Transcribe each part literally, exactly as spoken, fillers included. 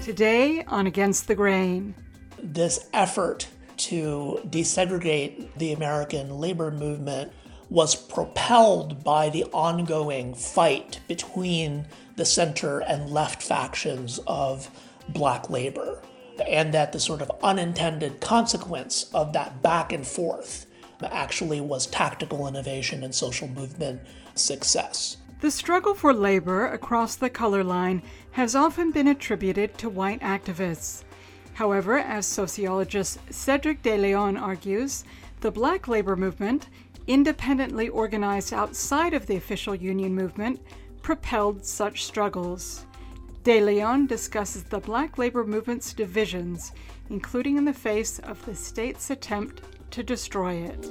Today on Against the Grain. This effort to desegregate the American labor movement was propelled by the ongoing fight between the center and left factions of black labor, and that the sort of unintended consequence of that back and forth actually was tactical innovation and social movement success. The struggle for labor across the color line has often been attributed to white activists. However, as sociologist Cedric de Leon argues, the black labor movement, independently organized outside of the official union movement, propelled such struggles. De Leon discusses the black labor movement's divisions, including in the face of the state's attempt to destroy it.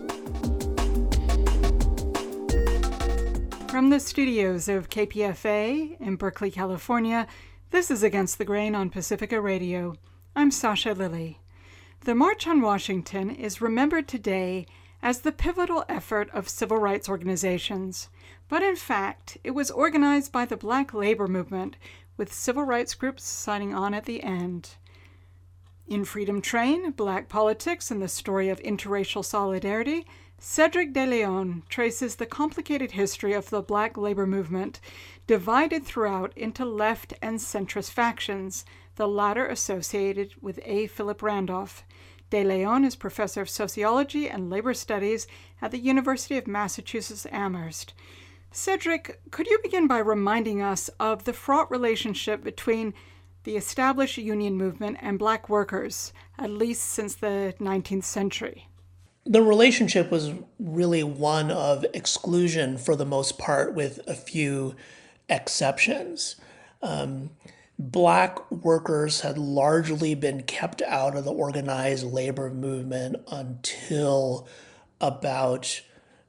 From the studios of K P F A in Berkeley, California, this is Against the Grain on Pacifica Radio. I'm Sasha Lilly. The March on Washington is remembered today as the pivotal effort of civil rights organizations, but in fact, it was organized by the black labor movement, with civil rights groups signing on at the end. In Freedom Train, Black Politics and the Story of Interracial Solidarity, Cedric de Leon traces the complicated history of the black labor movement, divided throughout into left and centrist factions, the latter associated with A. Philip Randolph. De Leon is professor of sociology and labor studies at the University of Massachusetts Amherst. Cedric, could you begin by reminding us of the fraught relationship between the established union movement and black workers, at least since the nineteenth century? The relationship was really one of exclusion for the most part, with a few exceptions. Um, black workers had largely been kept out of the organized labor movement until about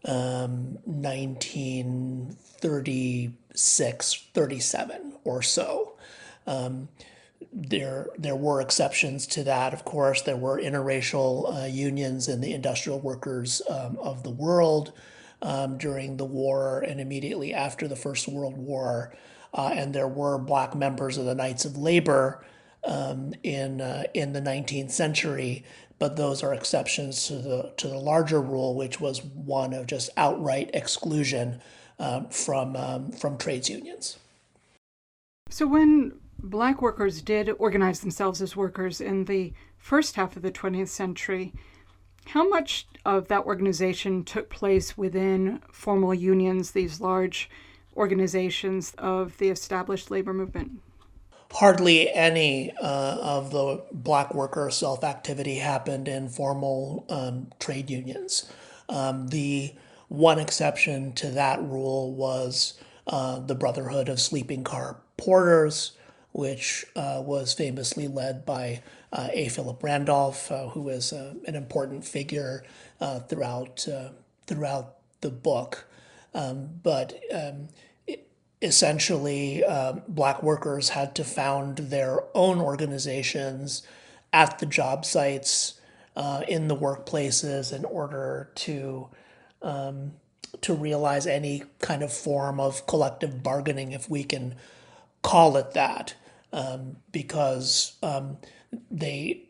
um, nineteen thirty-six, thirty-seven or so. Um, There there were exceptions to that, of course. There were interracial uh, unions in the industrial workers um, of the world um, during the war and immediately after the First World War. Uh, and there were black members of the Knights of Labor um, in uh, in the nineteenth century, but those are exceptions to the to the larger rule, which was one of just outright exclusion um, from um, from trades unions. So when black workers did organize themselves as workers in the first half of the twentieth century, how much of that organization took place within formal unions, these large organizations of the established labor movement? Hardly any uh, of the black worker self-activity happened in formal um, trade unions. Um, the one exception to that rule was uh, the Brotherhood of Sleeping Car Porters, which uh, was famously led by uh, A. Philip Randolph, uh, who is uh, an important figure uh, throughout uh, throughout the book. Um, but um, it, essentially, um, black workers had to found their own organizations at the job sites, uh, in the workplaces, in order to um, to realize any kind of form of collective bargaining, if we can call it that, um, because um, they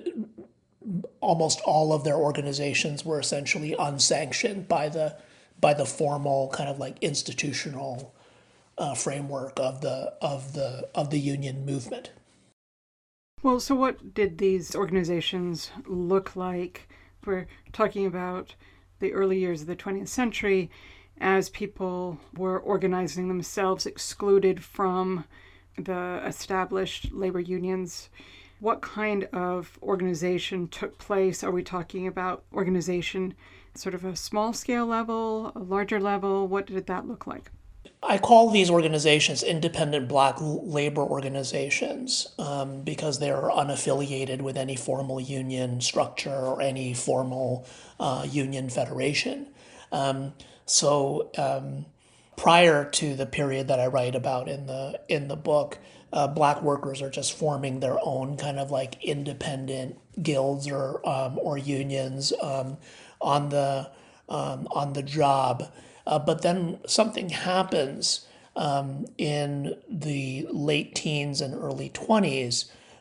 almost all of their organizations were essentially unsanctioned by the by the formal kind of like institutional uh, framework of the of the of the union movement. Well, so what did these organizations look like? We're talking about the early years of the twentieth century, as people were organizing themselves excluded from the established labor unions. What kind of organization took place? Are we talking about organization sort of a small scale level, a larger level? What did that look like? I call these organizations independent black labor organizations um, because they are unaffiliated with any formal union structure or any formal uh, union federation. Um, so um, prior to the period that I write about in the in the book, uh, black workers are just forming their own kind of like independent guilds or um, or unions um, on the um, on the job. Uh, but then something happens um, in the late teens and early twenties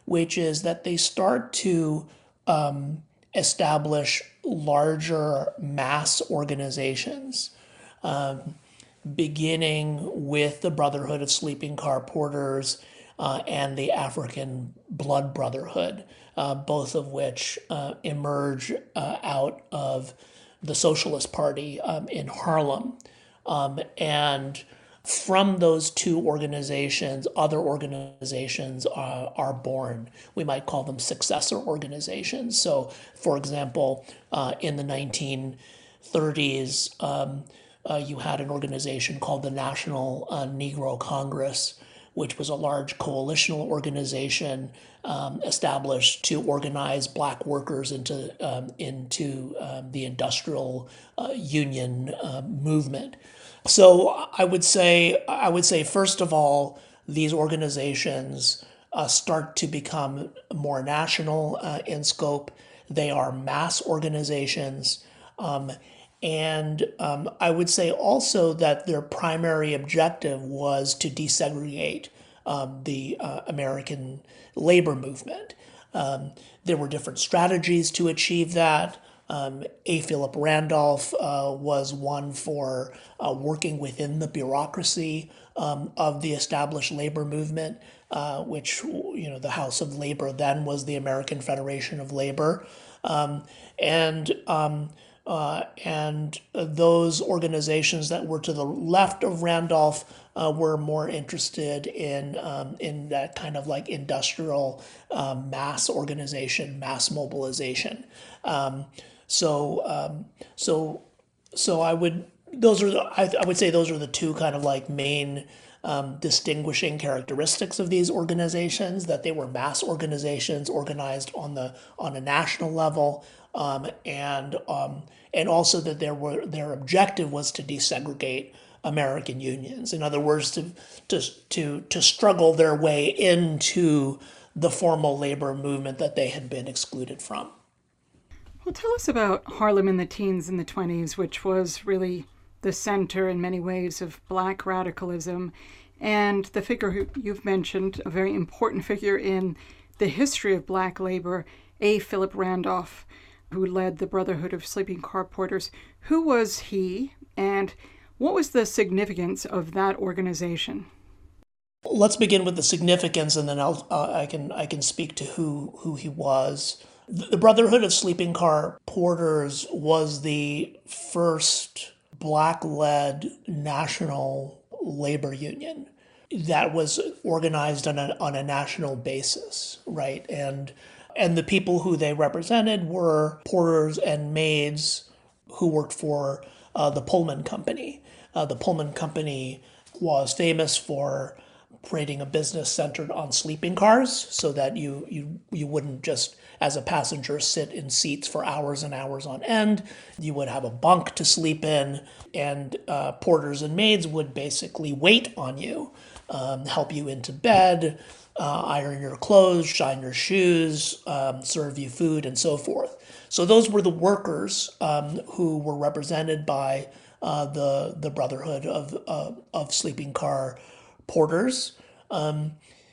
which is that they start to um, establish larger mass organizations, um, beginning with the Brotherhood of Sleeping Car Porters uh, and the African Blood Brotherhood, uh, both of which uh, emerge uh, out of the Socialist Party um, in Harlem. Um, and from those two organizations, other organizations are, are born. We might call them successor organizations. So, for example, uh, in the nineteen thirties, um, uh, you had an organization called the National uh, Negro Congress, which was a large coalitional organization um, established to organize black workers into um, into um, the industrial uh, union uh, movement. So I would say I would say first of all, these organizations uh, start to become more national uh, in scope. They are mass organizations. Um, And um, I would say also that their primary objective was to desegregate um, the uh, American labor movement. Um, there were different strategies to achieve that. Um, A. Philip Randolph uh, was one for uh, working within the bureaucracy um, of the established labor movement, uh, which, you know, the House of Labor then was the American Federation of Labor. Um, and um, Uh, and those organizations that were to the left of Randolph uh, were more interested in um, in that kind of like industrial um, mass organization, mass mobilization. Um, so um, so so I would those are the, I, I would say those are the two kind of like main um, distinguishing characteristics of these organizations, that they were mass organizations organized on the on a national level. Um, and um, and also that there were their objective was to desegregate American unions. In other words, to to to to struggle their way into the formal labor movement that they had been excluded from. Well, tell us about Harlem in the teens and the twenties, which was really the center in many ways of black radicalism, and the figure who you've mentioned, a very important figure in the history of black labor, A. Philip Randolph, who led the Brotherhood of Sleeping Car Porters. Who was he, and what was the significance of that organization? Let's begin with the significance, and then I'll uh, I can I can speak to who who he was. The Brotherhood of Sleeping Car Porters was the first black-led national labor union that was organized on a on a national basis, right? And And the people who they represented were porters and maids who worked for uh, the Pullman Company. Uh, the Pullman Company was famous for creating a business centered on sleeping cars, so that you you you wouldn't just, as a passenger, sit in seats for hours and hours on end. You would have a bunk to sleep in, and uh, porters and maids would basically wait on you, um, help you into bed, Uh, iron your clothes, shine your shoes, um, serve you food, and so forth. So those were the workers um, who were represented by uh, the the Brotherhood of uh, of Sleeping Car Porters. Um,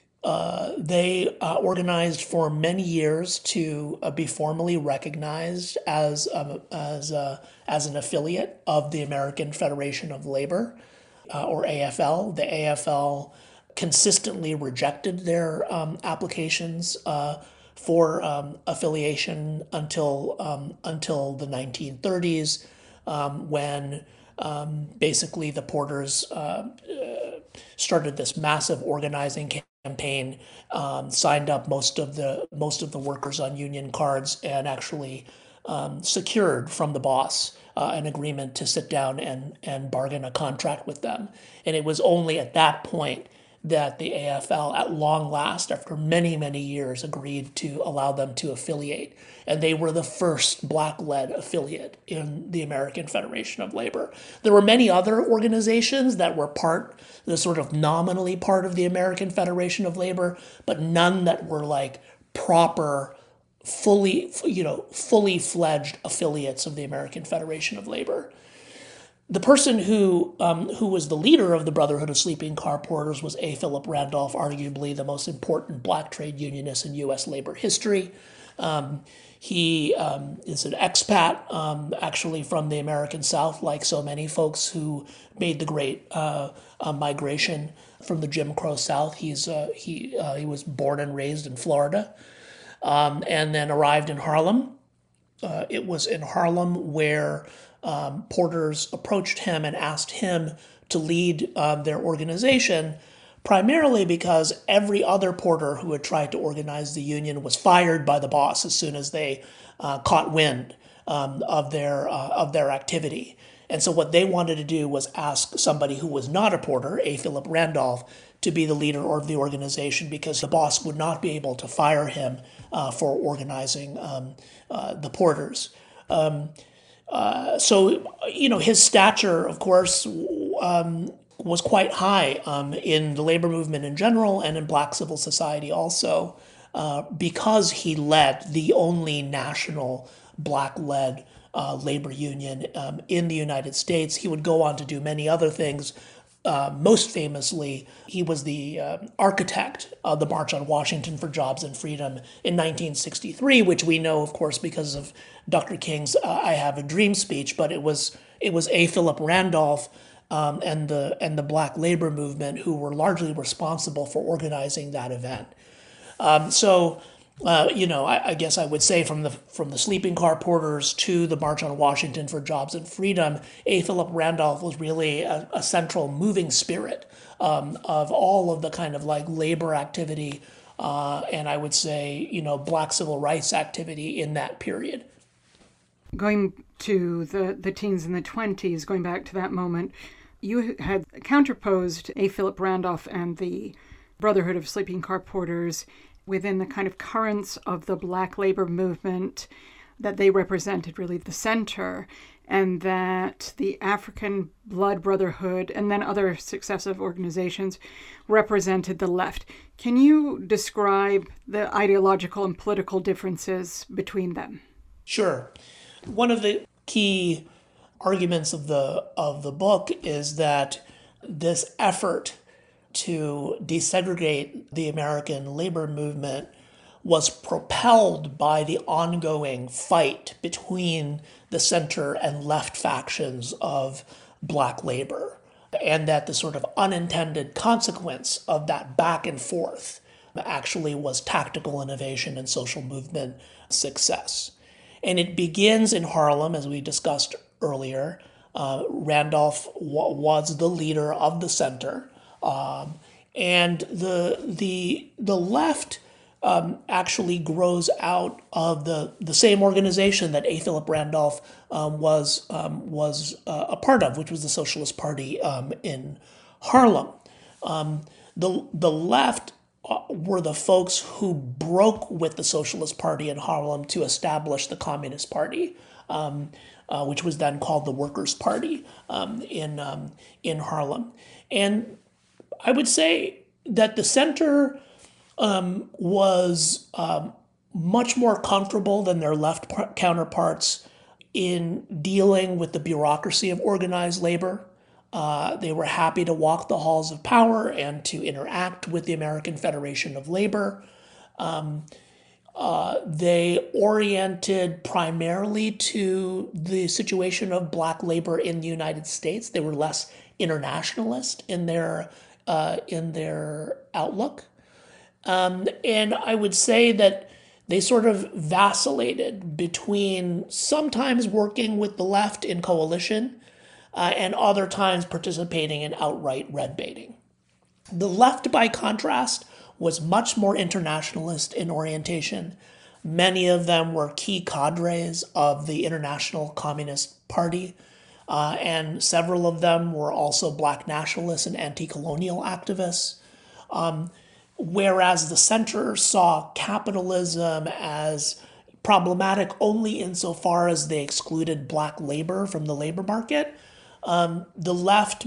uh, they uh, organized for many years to uh, be formally recognized as um, as uh, as an affiliate of the American Federation of Labor, uh, or A F L. The A F L consistently rejected their um, applications uh, for um, affiliation until um, until the nineteen thirties, um, when um, basically the porters uh, started this massive organizing campaign, um, signed up most of the most of the workers on union cards, and actually um, secured from the boss uh, an agreement to sit down and and bargain a contract with them. And it was only at that point that the A F L, at long last, after many, many years, agreed to allow them to affiliate. And they were the first black-led affiliate in the American Federation of Labor. There were many other organizations that were part, the sort of nominally part of the American Federation of Labor, but none that were like proper, fully, you know, fully fledged affiliates of the American Federation of Labor. The person who um, who was the leader of the Brotherhood of Sleeping Car Porters was A. Philip Randolph, arguably the most important black trade unionist in U S labor history. Um, he um, is an expat, um, actually from the American South, like so many folks who made the great uh, uh, migration from the Jim Crow South. He's uh, he uh, he was born and raised in Florida, um, and then arrived in Harlem. Uh, it was in Harlem where um, porters approached him and asked him to lead um, their organization, primarily because every other porter who had tried to organize the union was fired by the boss as soon as they uh, caught wind um, of their uh, of their activity. And so what they wanted to do was ask somebody who was not a porter, A. Philip Randolph, to be the leader of the organization because the boss would not be able to fire him uh, for organizing um, uh, the porters. Um, uh, so, you know, his stature, of course, um, was quite high um, in the labor movement in general and in black civil society also, uh, because he led the only national black-led uh, labor union um, in the United States. He would go on to do many other things. Uh, most famously, he was the uh, architect of the March on Washington for Jobs and Freedom in nineteen sixty-three, which we know, of course, because of Doctor King's uh, "I Have a Dream" speech. But it was it was A. Philip Randolph um, and the and the Black labor movement who were largely responsible for organizing that event. Um, so. Uh, you know, I, I guess I would say from the from the sleeping car porters to the March on Washington for Jobs and Freedom, A. Philip Randolph was really a, a central moving spirit um, of all of the kind of like labor activity uh, and I would say, you know, black civil rights activity in that period. Going to the, the teens and the twenties, going back to that moment, you had counterposed A. Philip Randolph and the Brotherhood of Sleeping Car Porters within the kind of currents of the black labor movement, that they represented really the center, and that the African Blood Brotherhood and then other successive organizations represented the left. Can you describe the ideological and political differences between them? Sure. One of the key arguments of the of the book is that this effort to desegregate the American labor movement was propelled by the ongoing fight between the center and left factions of black labor, and that the sort of unintended consequence of that back and forth actually was tactical innovation and social movement success. And it begins in Harlem, as we discussed earlier. Uh, Randolph w- was the leader of the center. Um, and the the the left um, actually grows out of the, the same organization that A. Philip Randolph um, was um, was uh, a part of, which was the Socialist Party um, in Harlem. Um, the the left uh, were the folks who broke with the Socialist Party in Harlem to establish the Communist Party, um, uh, which was then called the Workers' Party um, in um, in Harlem, and I would say that the center um, was um, much more comfortable than their left par- counterparts in dealing with the bureaucracy of organized labor. Uh, they were happy to walk the halls of power and to interact with the American Federation of Labor. Um, uh, they oriented primarily to the situation of black labor in the United States. They were less internationalist in their Uh, in their outlook. Um, and I would say that they sort of vacillated between sometimes working with the left in coalition uh, and other times participating in outright red baiting. The left, by contrast, was much more internationalist in orientation. Many of them were key cadres of the International Communist Party. Uh, and several of them were also black nationalists and anti-colonial activists. Um, whereas the center saw capitalism as problematic only insofar as they excluded black labor from the labor market, um, the left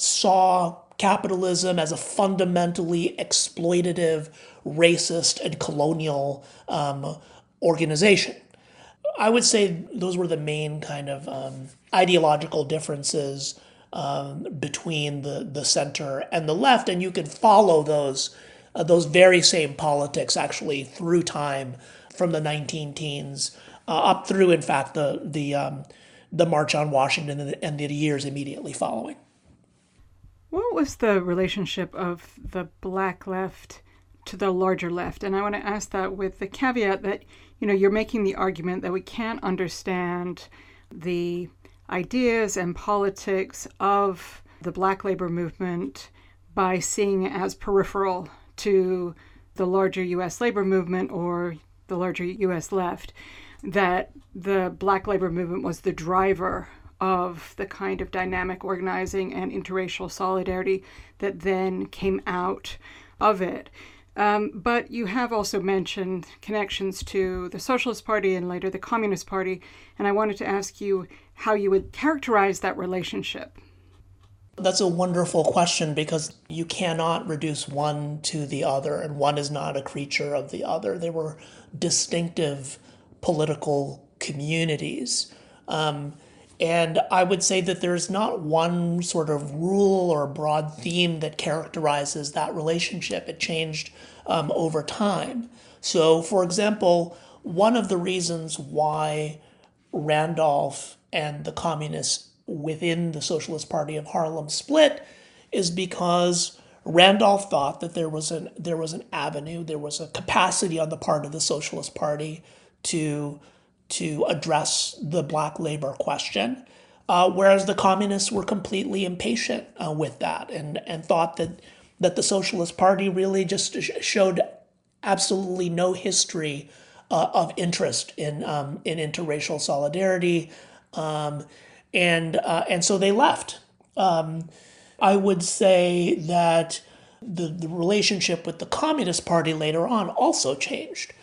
saw capitalism as a fundamentally exploitative, racist, and colonial um, organization. I would say those were the main kind of um, ideological differences um, between the, the center and the left, and you could follow those uh, those very same politics actually through time from the nineteen teens uh, up through, in fact, the the um, the March on Washington and the, and the years immediately following. What was the relationship of the black left to the larger left? And I want to ask that with the caveat that, you know, you're making the argument that we can't understand the ideas and politics of the black labor movement by seeing it as peripheral to the larger U S labor movement or the larger U S left, that the black labor movement was the driver of the kind of dynamic organizing and interracial solidarity that then came out of it. Um, but you have also mentioned connections to the Socialist Party and later the Communist Party, and I wanted to ask you how you would characterize that relationship. That's a wonderful question because you cannot reduce one to the other, and one is not a creature of the other. They were distinctive political communities. Um, and I would say that there's not one sort of rule or broad theme that characterizes that relationship. It changed um, over time. So, for example, one of the reasons why Randolph and the communists within the Socialist Party of Harlem split is because Randolph thought that there was an there was an avenue, there was a capacity on the part of the Socialist Party to to address the black labor question, uh, whereas the communists were completely impatient uh, with that and and thought that that the Socialist Party really just showed absolutely no history uh, of interest in um, in interracial solidarity, um, and uh, and so they left. Um, I would say that the the relationship with the Communist Party later on also changed.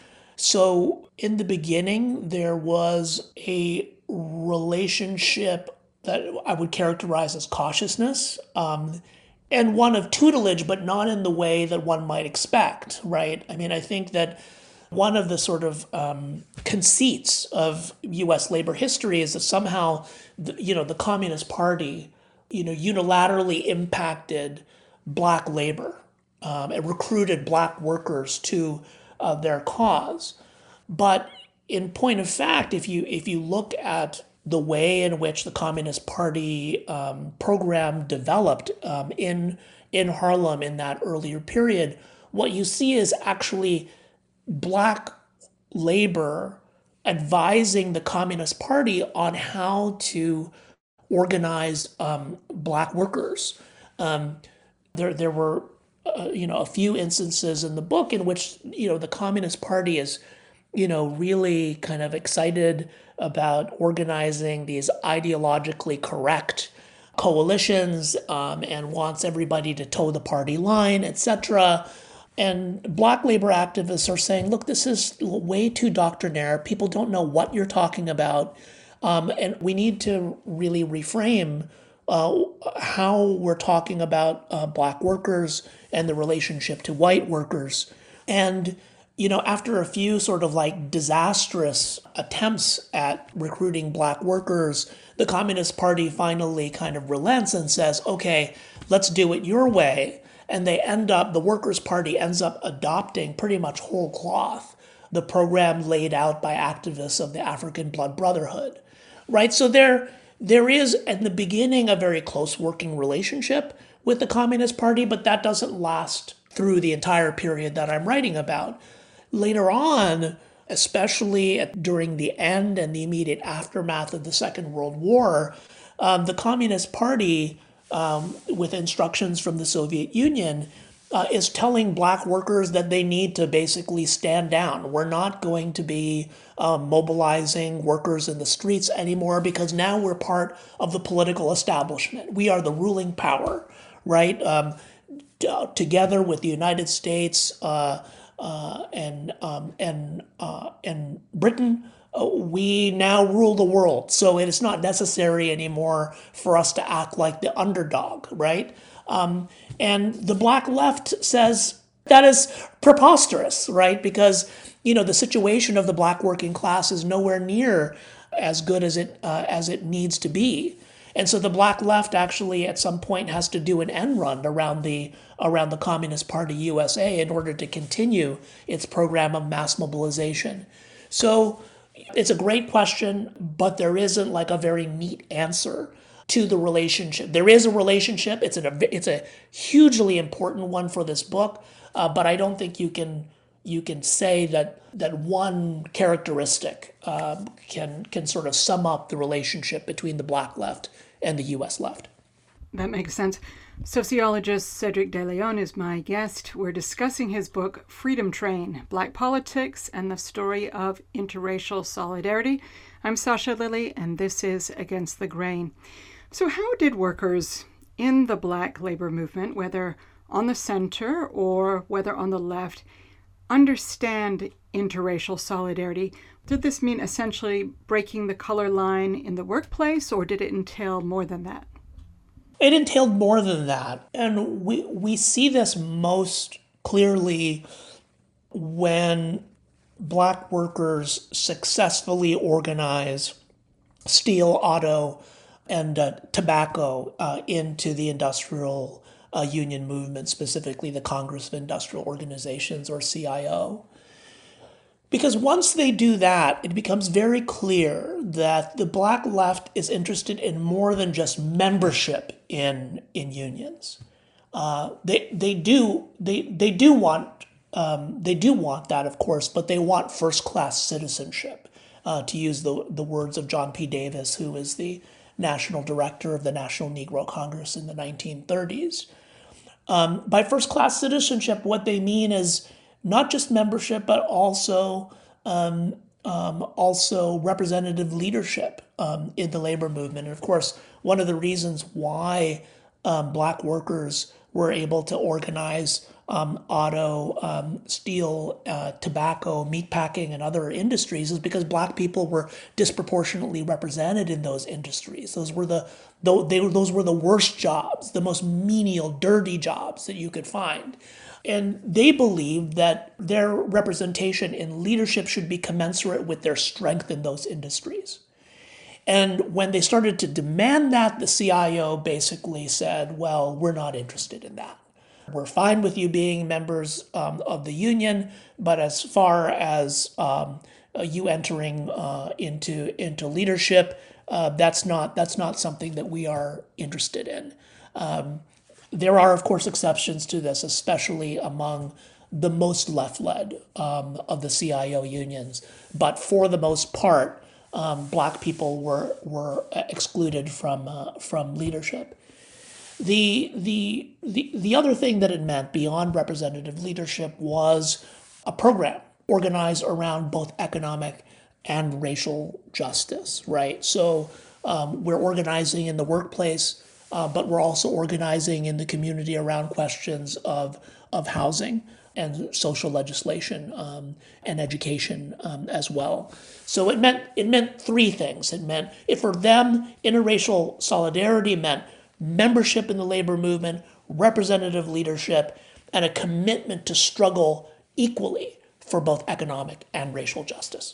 So in the beginning, there was a relationship that I would characterize as cautiousness, um, and one of tutelage, but not in the way that one might expect, right? I mean, I think that one of the sort of um, conceits of U S labor history is that somehow, the, you know, the Communist Party, you know, unilaterally impacted black labor um, and recruited black workers to uh, their cause. But in point of fact, if you if you look at the way in which the Communist Party um, program developed um, in in Harlem in that earlier period, what you see is actually black labor advising the Communist Party on how to organize um, black workers. Um, there there were uh, you know a few instances in the book in which you know the Communist Party is you know really kind of excited about organizing these ideologically correct coalitions um, and wants everybody to toe the party line, et cetera. And black labor activists are saying, look, this is way too doctrinaire. People don't know what you're talking about. Um, and we need to really reframe uh, how we're talking about uh, black workers and the relationship to white workers. And, you know, after a few sort of like disastrous attempts at recruiting black workers, the Communist Party finally kind of relents and says, okay, let's do it your way. And they end up, the Workers' Party ends up adopting pretty much whole cloth the program laid out by activists of the African Blood Brotherhood, right? So there, there is, in the beginning, a very close working relationship with the Communist Party, but that doesn't last through the entire period that I'm writing about. Later on, especially at, during the end and the immediate aftermath of the Second World War, um, the Communist Party, Um, with instructions from the Soviet Union, uh, is telling black workers that they need to basically stand down. We're not going to be um, mobilizing workers in the streets anymore because now we're part of the political establishment. We are the ruling power, right? Um, t- together with the United States uh, uh, and um, and uh, and Britain, we now rule the world. So it is not necessary anymore for us to act like the underdog, right? Um, and the black left says, That is preposterous, right? Because, you know, the situation of the black working class is nowhere near as good as it uh, as it needs to be. And so the black left actually at some point has to do an end run around the around the Communist Party U S A in order to continue its program of mass mobilization. So it's a great question, but there isn't like a very neat answer to the relationship. There is a relationship. It's a it's a hugely important one for this book, uh, but I don't think you can you can say that that one characteristic uh, can can sort of sum up the relationship between the black left and the U S left. That makes sense. Sociologist Cedric de Leon is my guest. We're discussing his book, Freedom Train, Black Politics and the Story of Interracial Solidarity. I'm Sasha Lilley, and this is Against the Grain. So how did workers in the black labor movement, whether on the center or whether on the left, understand interracial solidarity? Did this mean essentially breaking the color line in the workplace, or did it entail more than that? It entailed more than that. And we we see this most clearly when black workers successfully organize steel, auto, and uh, tobacco uh, into the industrial uh, union movement, specifically the Congress of Industrial Organizations, or C I O. Because once they do that, it becomes very clear that the black left is interested in more than just membership in in unions. Uh, they they do they they do want um, they do want that, of course, but they want first class citizenship. Uh, to use the the words of John P. Davis, who is the national director of the National Negro Congress in the nineteen thirties. Um, by first class citizenship, what they mean is not just membership, but also um, um, also representative leadership um, in the labor movement. And of course, one of the reasons why um, black workers were able to organize um, auto, um, steel, uh, tobacco, meatpacking, and other industries is because black people were disproportionately represented in those industries. Those were the they were, those were the worst jobs, the most menial, dirty jobs that you could find. And they believed that their representation in leadership should be commensurate with their strength in those industries. And when they started to demand that, the C I O basically said, well, we're not interested in that. We're fine with you being members um, of the union, but as far as um, uh, you entering uh, into into leadership, uh, that's not that's not something that we are interested in. Um, There are, of course, exceptions to this, especially among the most left-led um, of the C I O unions. But for the most part, um, black people were were excluded from uh, from leadership. The, the the the other thing that it meant beyond representative leadership was a program organized around both economic and racial justice. Right. So um, we're organizing in the workplace. Uh, but we're also organizing in the community around questions of of housing and social legislation um, and education um, as well. So it meant it meant three things. It meant it for them interracial solidarity meant membership in the labor movement, representative leadership, and a commitment to struggle equally for both economic and racial justice.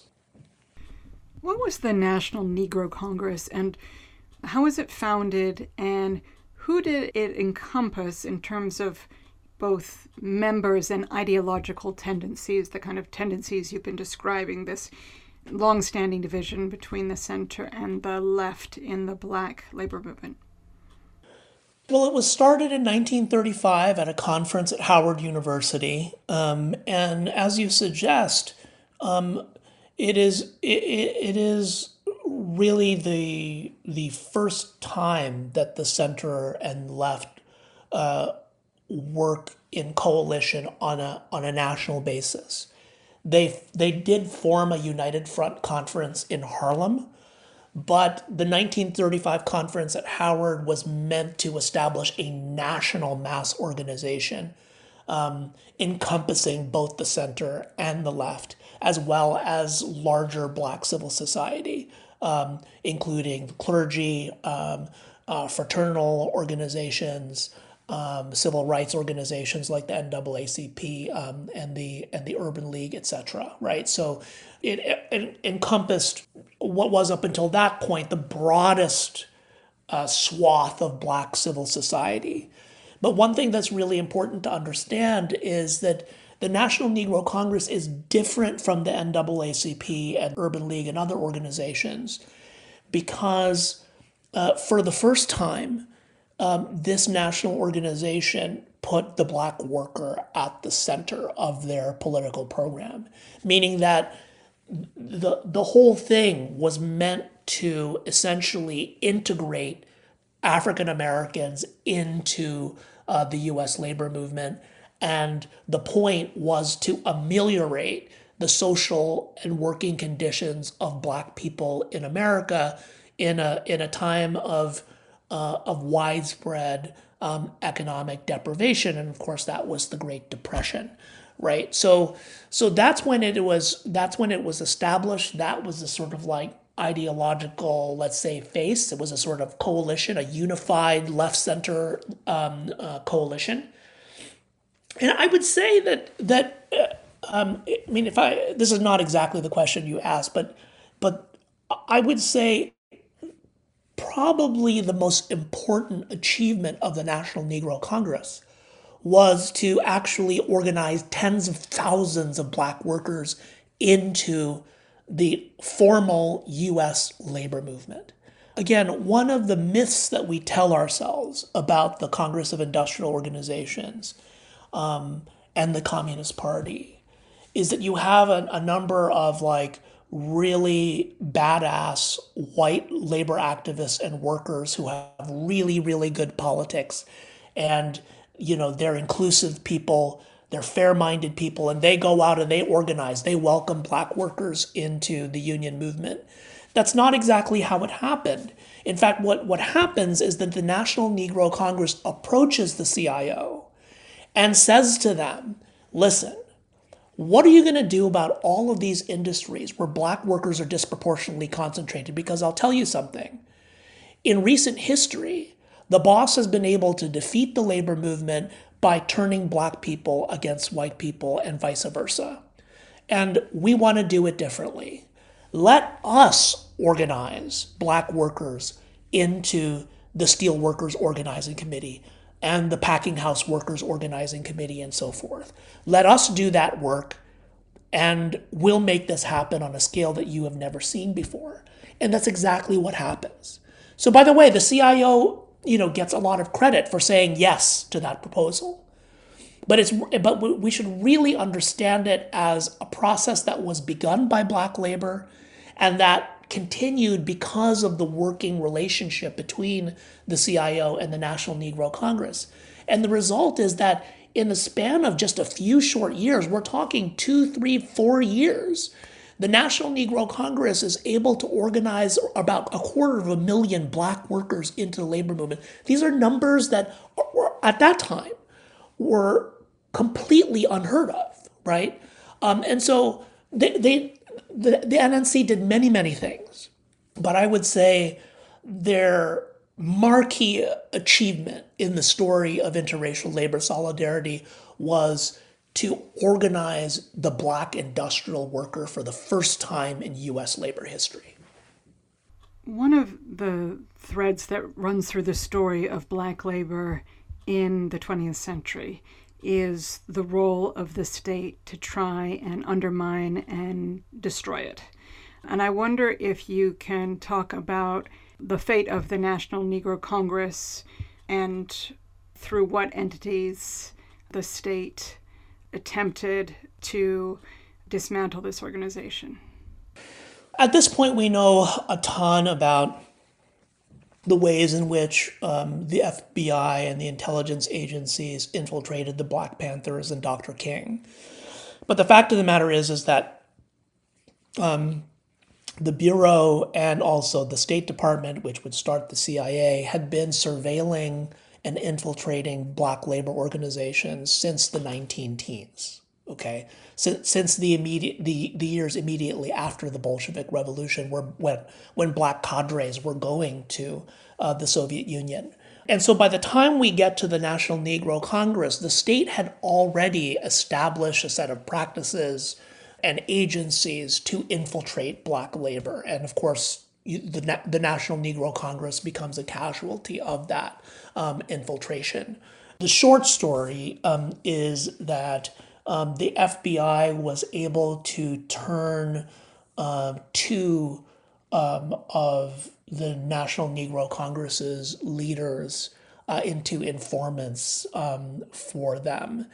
What was the National Negro Congress, and how was it founded, and who did it encompass in terms of both members and ideological tendencies, the kind of tendencies you've been describing, this long-standing division between the center and the left in the black labor movement? Well, it was started in nineteen thirty-five at a conference at Howard University. Um, and as you suggest, um, it is it, it is really the the first time that the center and left uh, work in coalition on a on a national basis. They they did form a United Front conference in Harlem, but the nineteen thirty-five conference at Howard was meant to establish a national mass organization um, encompassing both the center and the left, as well as larger black civil society. Um, including clergy, um, uh, fraternal organizations, um, civil rights organizations like the N double A C P um, and the and the Urban League, et cetera. Right, so it, it encompassed what was up until that point the broadest uh, swath of Black civil society. But one thing that's really important to understand is that the National Negro Congress is different from the N double A C P and Urban League and other organizations because uh, for the first time, um, this national organization put the Black worker at the center of their political program, meaning that the, the whole thing was meant to essentially integrate African Americans into uh, the U S labor movement. And the point was to ameliorate the social and working conditions of Black people in America in a in a time of uh, of widespread um, economic deprivation, and of course that was the Great Depression, right? So so that's when it was that's when it was established. That was the sort of like ideological, let's say, face. It was a sort of coalition, a unified left center um, uh, coalition. And I would say that that uh, um, I mean, if I this is not exactly the question you asked, but but I would say probably the most important achievement of the National Negro Congress was to actually organize tens of thousands of Black workers into the formal U S labor movement. Again, one of the myths that we tell ourselves about the Congress of Industrial Organizations um, and the Communist Party is that you have a, a number of like really badass white labor activists and workers who have really, really good politics. And, you know, they're inclusive people, they're fair-minded people, and they go out and they organize, they welcome Black workers into the union movement. That's not exactly how it happened. In fact, what, what happens is that the National Negro Congress approaches the C I O and says to them, listen, what are you going to do about all of these industries where Black workers are disproportionately concentrated? Because I'll tell you something. In recent history, the boss has been able to defeat the labor movement by turning Black people against white people and vice versa. And we want to do it differently. Let us organize Black workers into the Steel Workers Organizing Committee and the Packing House Workers Organizing Committee and so forth. Let us do that work, and we'll make this happen on a scale that you have never seen before. And that's exactly what happens. So by the way, the C I O, you know, gets a lot of credit for saying yes to that proposal. But it's but we should really understand it as a process that was begun by Black labor and that continued because of the working relationship between the C I O and the National Negro Congress. And the result is that in the span of just a few short years, we're talking two, three, four years, the National Negro Congress is able to organize about a quarter of a million Black workers into the labor movement. These are numbers that were, at that time were completely unheard of, right? Um, and so they, they the, the N N C did many, many things. But I would say their marquee achievement in the story of interracial labor solidarity was to organize the Black industrial worker for the first time in U S labor history. One of the threads that runs through the story of Black labor in the twentieth century is the role of the state to try and undermine and destroy it. And I wonder if you can talk about the fate of the National Negro Congress and through what entities the state attempted to dismantle this organization. At this point, we know a ton about the ways in which um, the F B I and the intelligence agencies infiltrated the Black Panthers and Doctor King. But the fact of the matter is, is that um, the Bureau and also the State Department, which would start the C I A, had been surveilling and infiltrating Black labor organizations since the nineteen teens. Okay, since since the immediate the, the years immediately after the Bolshevik Revolution, where when when Black cadres were going to uh, the Soviet Union, And so by the time we get to the National Negro Congress, the state had already established a set of practices and agencies to infiltrate black labor. And of course, the, the National Negro Congress becomes a casualty of that um, infiltration. The short story um, is that um, the F B I was able to turn uh, two um, of the National Negro Congress's leaders uh, into informants um, for them.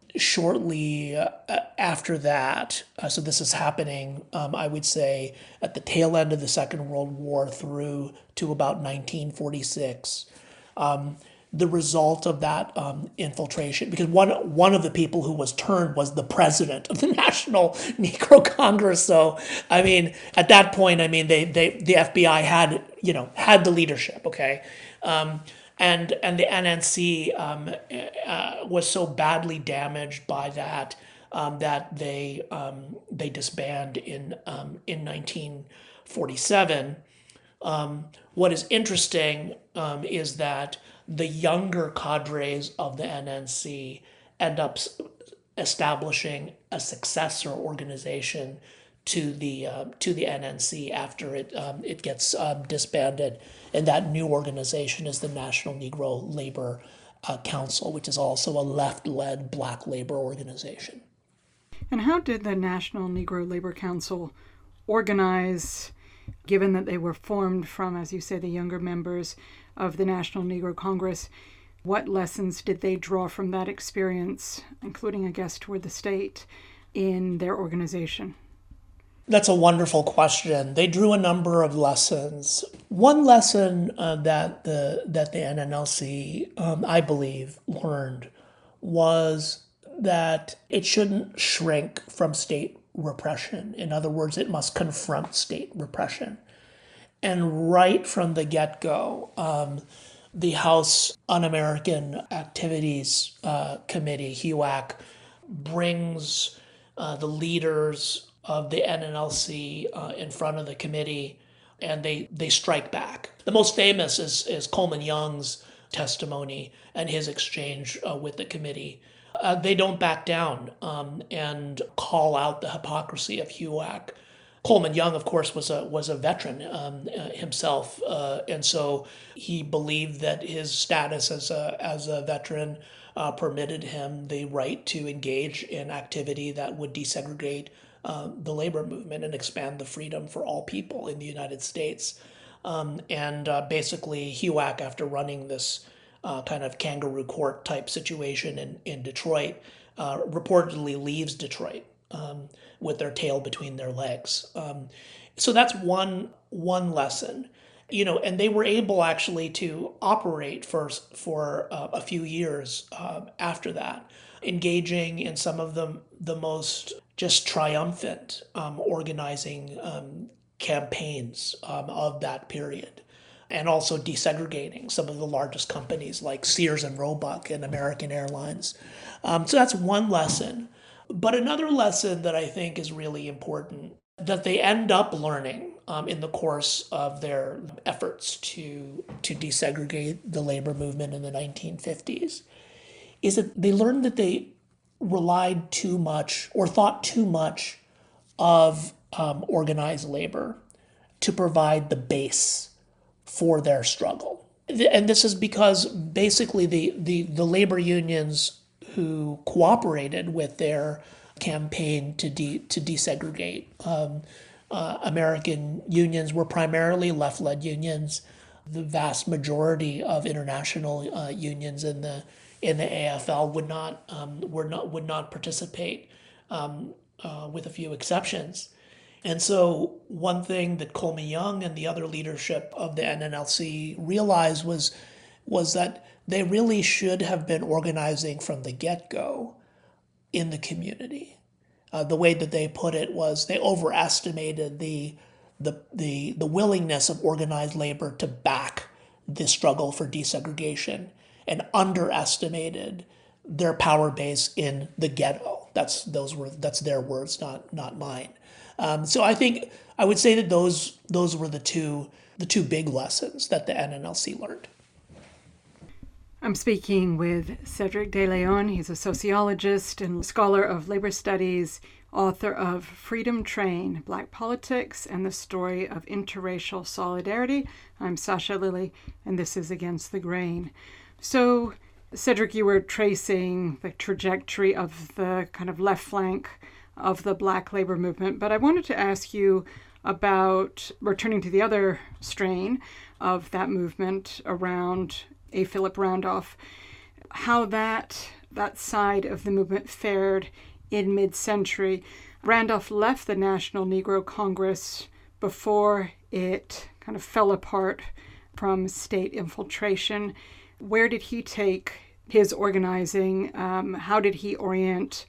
Shortly uh, after that, uh, so this is happening, um, I would say, at the tail end of the Second World War through to about nineteen forty-six. Um, the result of that um, infiltration, because one one of the people who was turned was the president of the National Negro Congress. So, I mean, at that point, I mean, they, they the F B I had, you know, had the leadership, okay? Um, and and the N N C um, uh, was so badly damaged by that um, that they um, they disbanded in um, in nineteen forty-seven. Um, what is interesting um, is that the younger cadres of the N N C end up establishing a successor organization to the uh, to the N N C after it um, it gets um, disbanded, and that new organization is the National Negro Labor uh, Council, which is also a left-led black labor organization. And how did the National Negro Labor Council organize, given that they were formed from, as you say, the younger members of the National Negro Congress? What lessons did they draw from that experience, including, I guess, toward the state, in their organization? That's a wonderful question. They drew a number of lessons. One lesson uh, that the that the N N L C, um, I believe, learned was that it shouldn't shrink from state repression. In other words, it must confront state repression. And right from the get-go, um, the House Un-American Activities uh, Committee, H U A C, brings uh, the leaders of the N N L C uh, in front of the committee, and they, they strike back. The most famous is, is Coleman Young's testimony and his exchange uh, with the committee. Uh, they don't back down um, and call out the hypocrisy of H U A C. Coleman Young, of course, was a was a veteran um, uh, himself, uh, and so he believed that his status as a as a veteran uh, permitted him the right to engage in activity that would desegregate uh, the labor movement and expand the freedom for all people in the United States. Um, and uh, basically, H U A C, after running this uh, kind of kangaroo court type situation in in Detroit, uh, reportedly leaves Detroit. Um, with their tail between their legs. Um, so that's one one lesson, you know, and they were able actually to operate for, for uh, a few years uh, after that, engaging in some of the, the most just triumphant um, organizing um, campaigns um, of that period, and also desegregating some of the largest companies like Sears and Roebuck and American Airlines. Um, so that's one lesson. But another lesson that I think is really important that they end up learning um, in the course of their efforts to to desegregate the labor movement in the nineteen fifties is that they learned that they relied too much or thought too much of um, organized labor to provide the base for their struggle. And this is because basically the, the, the labor unions who cooperated with their campaign to de- to desegregate. Um, uh, American unions were primarily left-led unions. The vast majority of international uh, unions in the in the A F L would not um, were not would not participate, um, uh, with a few exceptions. And so one thing that Coleman Young and the other leadership of the N N L C realized was was that they really should have been organizing from the get-go in the community. Uh, the way that they put it was they overestimated the, the, the, the willingness of organized labor to back the struggle for desegregation and underestimated their power base in the ghetto. That's those were that's their words, not not mine. Um, so I think I would say that those those were the two the two big lessons that the N N L C learned. I'm speaking with Cedric De Leon. He's a sociologist and scholar of labor studies, author of Freedom Train, Black Politics and the Story of Interracial Solidarity. I'm Sasha Lilley, and this is Against the Grain. So, Cedric, you were tracing the trajectory of the kind of left flank of the Black labor movement, but I wanted to ask you about returning to the other strain of that movement around A. Philip Randolph, how that that side of the movement fared in mid-century. Randolph left the National Negro Congress before it kind of fell apart from state infiltration. Where did he take his organizing? Um, how did he orient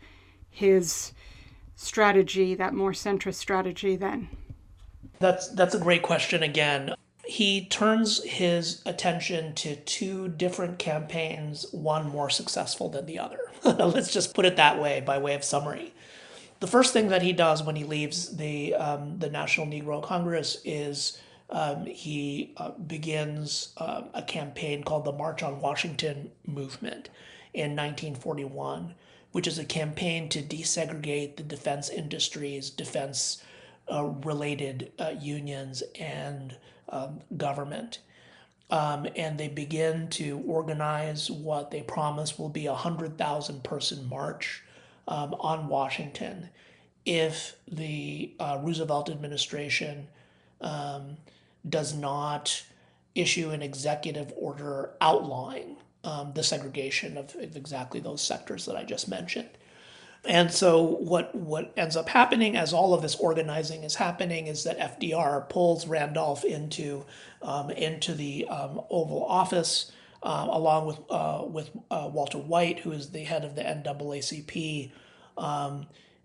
his strategy, that more centrist strategy then? That's that's a great question again. He turns his attention to two different campaigns, one more successful than the other. Let's just put it that way by way of summary. The first thing that he does when he leaves the um, the National Negro Congress is um, he uh, begins uh, a campaign called the March on Washington movement in nineteen forty-one, which is a campaign to desegregate the defense industries, defense uh, related uh, unions, and um, government. Um, and they begin to organize what they promise will be a one hundred thousand person march um, on Washington if the uh, Roosevelt administration um, does not issue an executive order outlining um, the segregation of, of exactly those sectors that I just mentioned. And so what what ends up happening as all of this organizing is happening is that F D R pulls Randolph into um, into the um, Oval Office uh, along with uh, with uh, Walter White, who is the head of the N double A C P, um,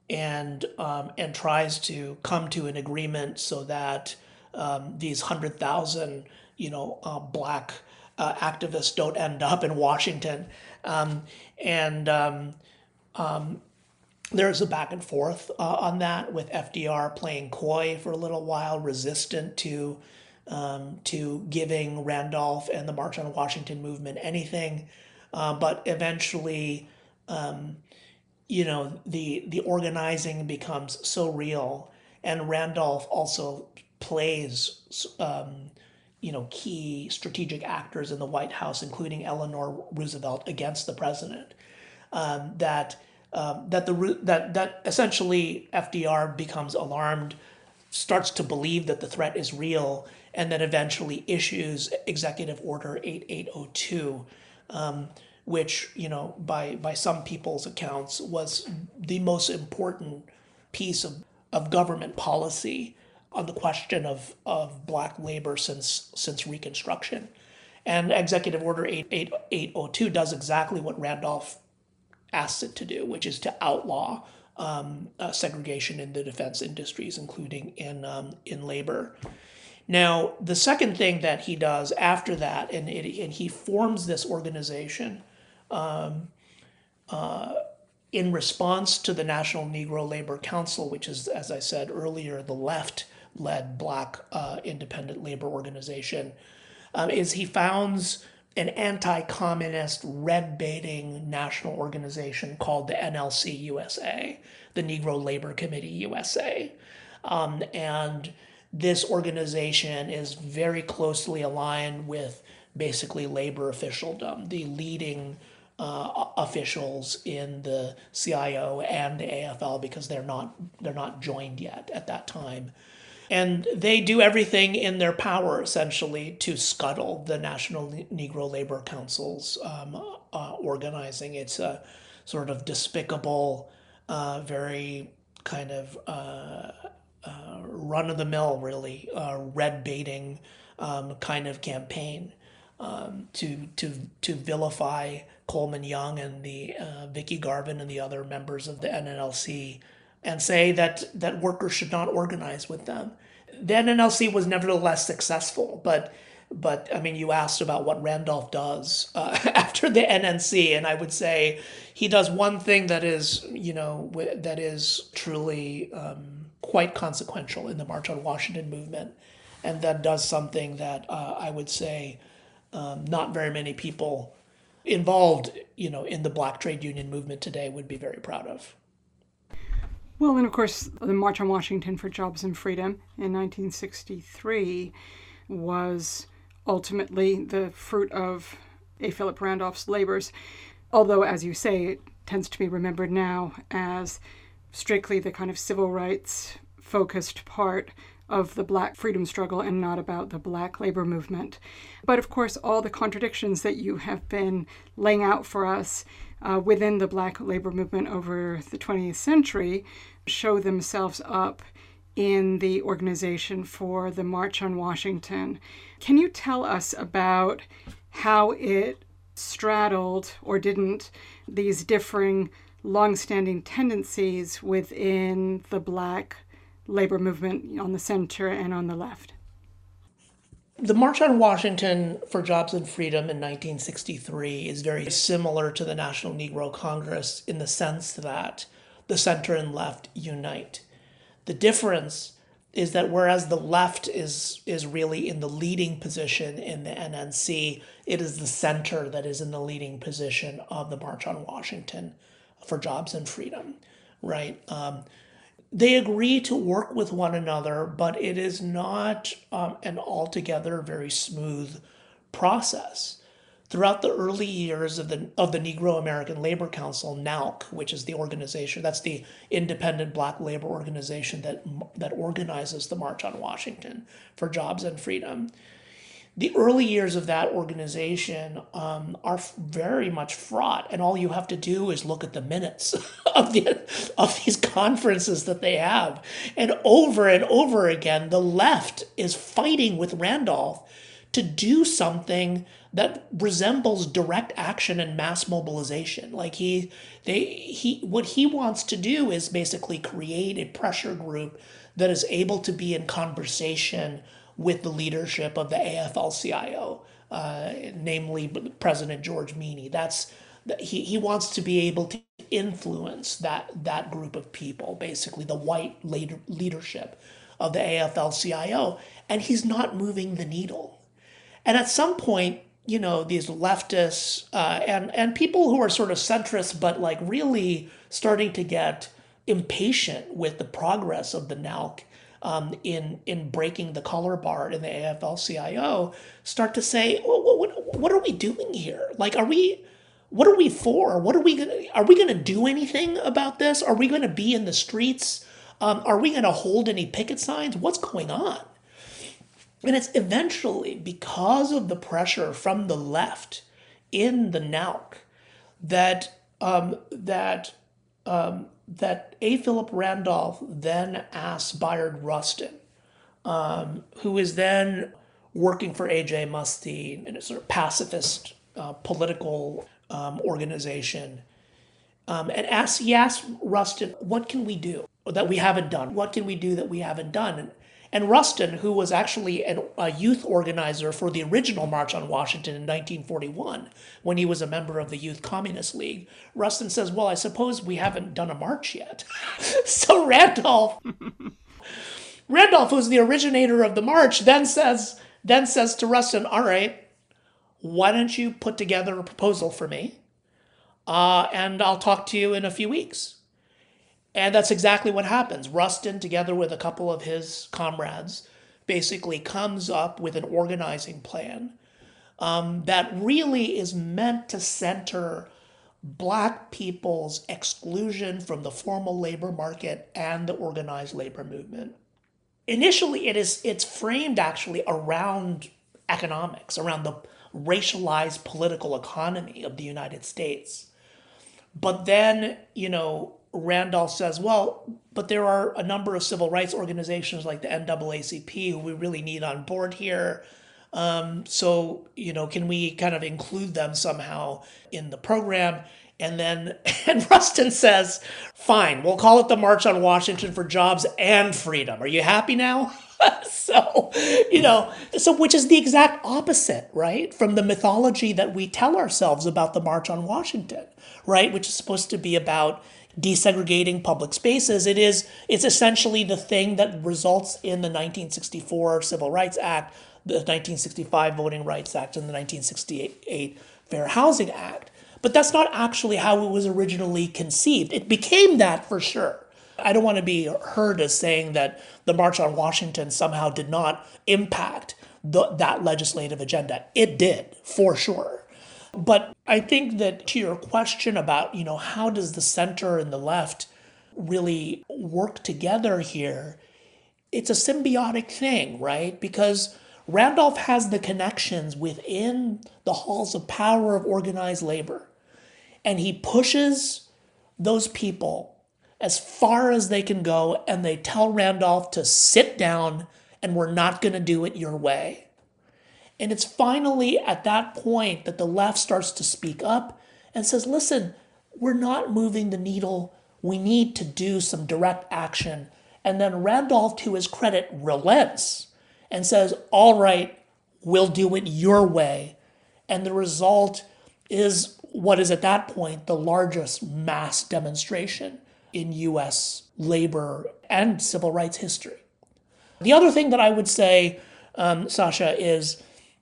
and um, and tries to come to an agreement so that um, these hundred thousand you know uh, black uh, activists don't end up in Washington, um, and um, um, there's a back and forth uh, on that, with F D R playing coy for a little while, resistant to um, to giving Randolph and the March on Washington movement anything, uh, but eventually, um, you know, the the organizing becomes so real, and Randolph also plays, um, you know, key strategic actors in the White House, including Eleanor Roosevelt, against the president, um, that. Um, that the that that essentially F D R becomes alarmed, starts to believe that the threat is real, and then eventually issues Executive Order eighty-eight oh two, um, which you know by by some people's accounts was the most important piece of, of government policy on the question of, of black labor since since Reconstruction. And Executive Order eighty-eight oh two does exactly what Randolph asks it to do, which is to outlaw um, uh, segregation in the defense industries, including in um, in labor. Now, the second thing that he does after that, and, it, and he forms this organization um, uh, in response to the National Negro Labor Council, which is, as I said earlier, the left-led black uh, independent labor organization, um, is he founds an anti-communist, red-baiting national organization called the N L C U S A, the Negro Labor Committee U S A. Um, and this organization is very closely aligned with basically labor officialdom, the leading uh, officials in the C I O and the A F L, because they're not they're not joined yet at that time. And they do everything in their power, essentially, to scuttle the National Negro Labor Council's um, uh, organizing. It's a sort of despicable, uh, very kind of uh, uh, run-of-the-mill, really, uh, red-baiting um, kind of campaign um, to to to vilify Coleman Young and the uh, Vicki Garvin and the other members of the N L C, and say that, that workers should not organize with them. The N L C was nevertheless successful, but but I mean, you asked about what Randolph does uh, after the N N C, and I would say he does one thing that is, you know, that is truly um, quite consequential in the March on Washington movement, and that does something that uh, I would say um, not very many people involved, you know, in the Black trade union movement today would be very proud of. Well, and of course, the March on Washington for Jobs and Freedom in nineteen sixty-three was ultimately the fruit of A. Philip Randolph's labors, although, as you say, it tends to be remembered now as strictly the kind of civil rights focused part of the Black freedom struggle and not about the Black labor movement. But of course, all the contradictions that you have been laying out for us uh, within the Black labor movement over the twentieth century show themselves up in the organization for the March on Washington. Can you tell us about how it straddled or didn't these differing longstanding tendencies within the Black labor movement on the center and on the left? The March on Washington for Jobs and Freedom in nineteen sixty-three is very similar to the National Negro Congress in the sense that the center and left unite. The difference is that whereas the left is is really in the leading position in the N N C, it is the center that is in the leading position of the March on Washington for Jobs and Freedom, right? Um, they agree to work with one another, but it is not um, an altogether very smooth process. Throughout the early years of the of the Negro American Labor Council, N A L C, which is the organization, that's the independent Black labor organization that that organizes the March on Washington for Jobs and Freedom. The early years of that organization um, are very much fraught, and all you have to do is look at the minutes of the of these conferences that they have, and over and over again, the left is fighting with Randolph to do something that resembles direct action and mass mobilization. Like he, they, he, what he wants to do is basically create a pressure group that is able to be in conversation with the leadership of the A F L C I O, uh, namely President George Meany. That's he. He wants to be able to influence that that group of people, basically the white later leadership of the A F L C I O, and he's not moving the needle. And at some point, you know, these leftists uh, and and people who are sort of centrist, but like really starting to get impatient with the progress of the N A L C um, in in breaking the color bar in the A F L C I O, start to say, well, what what are we doing here? Like, are we? What are we for? What are we gonna? Are we gonna do anything about this? Are we gonna be in the streets? Um, are we gonna hold any picket signs? What's going on? And it's eventually because of the pressure from the left in the N A L C that um, that um, that A. Philip Randolph then asked Bayard Rustin, um, who is then working for A J Muste in a sort of pacifist uh, political um, organization, um, and asked he asked Rustin, "What can we do that we haven't done? What can we do that we haven't done?" And, And Rustin, who was actually an, a youth organizer for the original March on Washington in nineteen forty-one, when he was a member of the Youth Communist League, Rustin says, well, I suppose we haven't done a march yet. So Randolph, Randolph, who's the originator of the march, then says, then says to Rustin, all right, why don't you put together a proposal for me, uh, and I'll talk to you in a few weeks. And that's exactly what happens. Rustin, together with a couple of his comrades, basically comes up with an organizing plan um, that really is meant to center Black people's exclusion from the formal labor market and the organized labor movement. Initially, it is it's framed actually around economics, around the racialized political economy of the United States. But then, you know, Randolph says, well, but there are a number of civil rights organizations like the N double A C P who we really need on board here. Um, so, you know, can we kind of include them somehow in the program? And then, and Rustin says, fine, we'll call it the March on Washington for Jobs and Freedom. Are you happy now? So, you know, so which is the exact opposite, right, from the mythology that we tell ourselves about the March on Washington, right, which is supposed to be about desegregating public spaces. It is, it's essentially the thing that results in the nineteen sixty-four Civil Rights Act, the nineteen sixty-five Voting Rights Act, and the nineteen sixty-eight Fair Housing Act. But that's not actually how it was originally conceived. It became that for sure. I don't want to be heard as saying that the March on Washington somehow did not impact the, that legislative agenda. It did, for sure. But I think that to your question about, you know, how does the center and the left really work together here, it's a symbiotic thing, right? Because Randolph has the connections within the halls of power of organized labor. And he pushes those people as far as they can go, and they tell Randolph to sit down and we're not going to do it your way. And it's finally at that point that the left starts to speak up and says, listen, we're not moving the needle. We need to do some direct action. And then Randolph, to his credit, relents and says, all right, we'll do it your way. And the result is what is at that point the largest mass demonstration in U S labor and civil rights history. The other thing that I would say, um, Sasha, is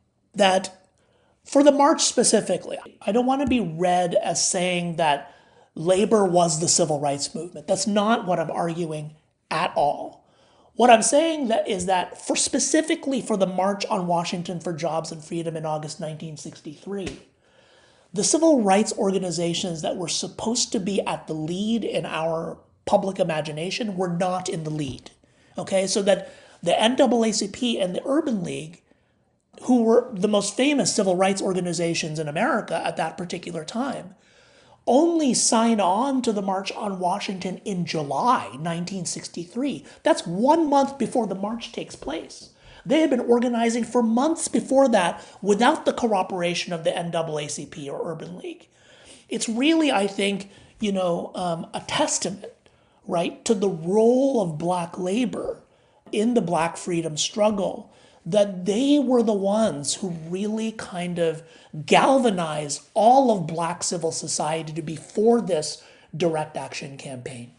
that for the march specifically, I don't want to be read as saying that labor was the civil rights movement. That's not what I'm arguing at all. What I'm saying that is that for specifically for the March on Washington for Jobs and Freedom in August nineteen sixty-three, the civil rights organizations that were supposed to be at the lead in our public imagination were not in the lead. Okay, so that the N double A C P and the Urban League, who were the most famous civil rights organizations in America at that particular time, only signed on to the March on Washington in July nineteen sixty-three. That's one month before the march takes place. They had been organizing for months before that without the cooperation of the N double A C P or Urban League. It's really, I think, you know, um, a testament, right, to the role of Black labor in the Black freedom struggle, that they were the ones who really kind of galvanized all of Black civil society to be for this direct action campaign.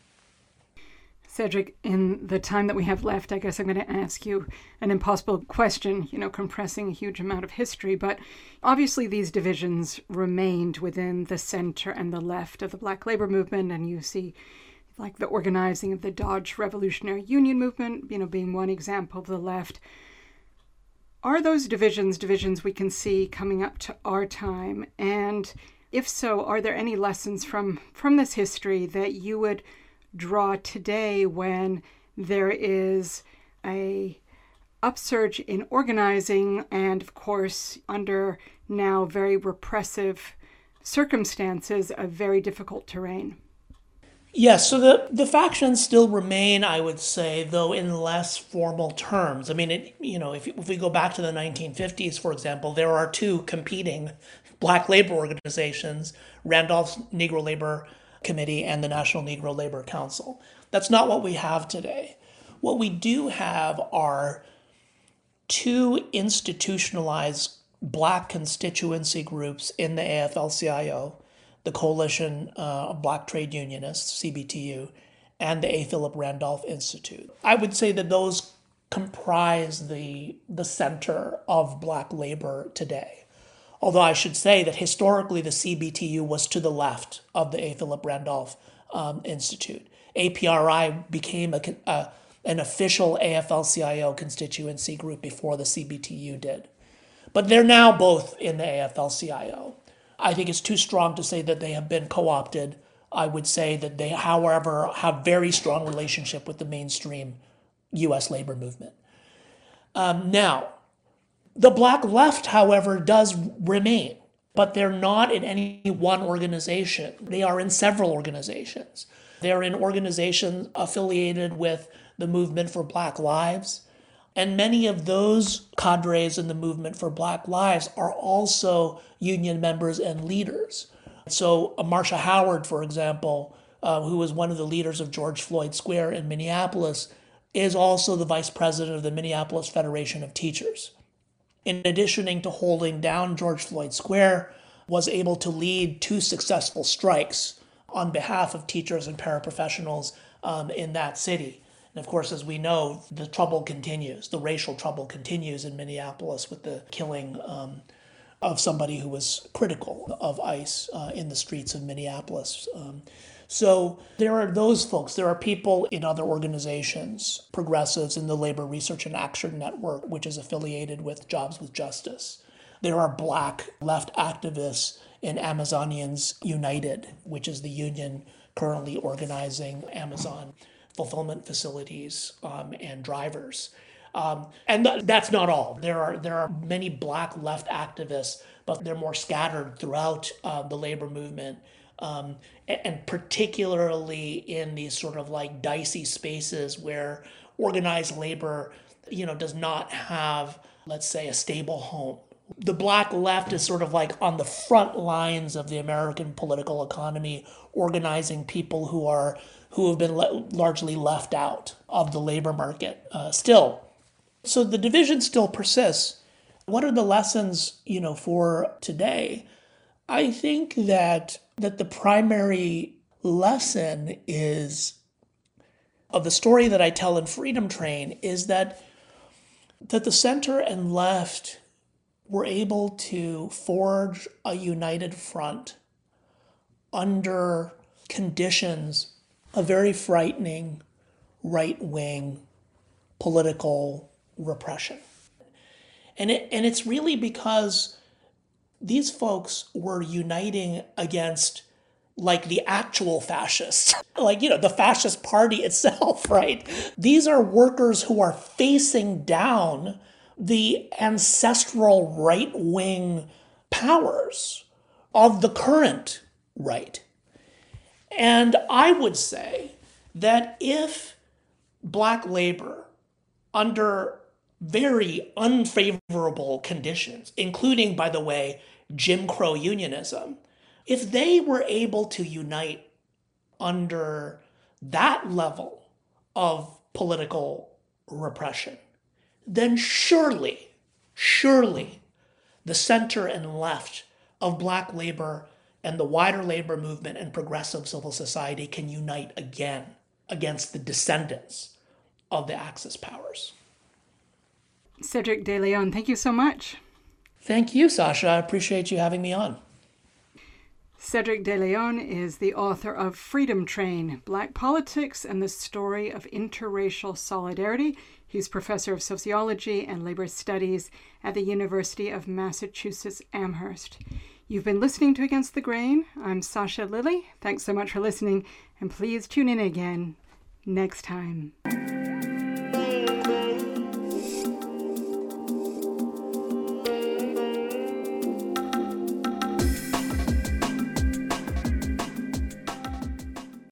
Cedric, in the time that we have left, I guess I'm going to ask you an impossible question, you know, compressing a huge amount of history. But obviously these divisions remained within the center and the left of the Black labor movement. And you see like the organizing of the Dodge Revolutionary Union movement, you know, being one example of the left. Are those divisions divisions we can see coming up to our time? And if so, are there any lessons from, from this history that you would draw today when there is a upsurge in organizing and, of course, under now very repressive circumstances, a very difficult terrain? Yes, so the, the factions still remain, I would say, though in less formal terms. I mean, it, you know, if, if we go back to the nineteen fifties, for example, there are two competing Black labor organizations, Randolph's Negro Labor Committee and the National Negro Labor Council. That's not what we have today. What we do have are two institutionalized Black constituency groups in the A F L C I O, the Coalition uh, of Black Trade Unionists, C B T U, and the A. Philip Randolph Institute. I would say that those comprise the, the center of Black labor today. Although I should say that historically the C B T U was to the left of the A. Philip Randolph um, Institute. A P R I became a, a, an official A F L C I O constituency group before the C B T U did. But they're now both in the A F L C I O. I think it's too strong to say that they have been co-opted. I would say that they, however, have very strong relationship with the mainstream U S labor movement. Um, now, the Black left, however, does remain, but they're not in any one organization. They are in several organizations. They're in organizations affiliated with the Movement for Black Lives, and many of those cadres in the Movement for Black Lives are also union members and leaders. So uh, Marsha Howard, for example, uh, who was one of the leaders of George Floyd Square in Minneapolis, is also the vice president of the Minneapolis Federation of Teachers. In addition to holding down George Floyd Square, was able to lead two successful strikes on behalf of teachers and paraprofessionals um, in that city. And of course, as we know, the trouble continues. The racial trouble continues in Minneapolis with the killing um, of somebody who was critical of ICE uh, in the streets of Minneapolis. Um, so there are those folks. There are people in other organizations, progressives in the Labor Research and Action Network, which is affiliated with Jobs with Justice. There are Black left activists in Amazonians United, which is the union currently organizing Amazon fulfillment facilities um, and drivers. Um, and th- that's not all. There are there are many Black left activists, but they're more scattered throughout uh, the labor movement, um, and, and particularly in these sort of like dicey spaces where organized labor, you know, does not have, let's say, a stable home. The Black left is sort of like on the front lines of the American political economy, organizing people who are who have been le- largely left out of the labor market uh, still. So the division still persists. What are the lessons, you know, for today? I think that that the primary lesson is of the story that I tell in Freedom Train is that that the center and left were able to forge a united front under conditions of very frightening right-wing political repression. And it and it's really because these folks were uniting against like the actual fascists, like, you know, the fascist party itself, right? These are workers who are facing down the ancestral right-wing powers of the current right. And I would say that if Black labor, under very unfavorable conditions, including, by the way, Jim Crow unionism, if they were able to unite under that level of political repression, then surely, surely the center and left of Black labor and the wider labor movement and progressive civil society can unite again against the descendants of the Axis powers. Cedric De Leon, thank you so much. Thank you, Sasha. I appreciate you having me on. Cedric De Leon is the author of Freedom Train, Black Politics and the Story of Interracial Solidarity. He's professor of sociology and labor studies at the University of Massachusetts Amherst. You've been listening to Against the Grain. I'm Sasha Lilley. Thanks so much for listening, and please tune in again next time.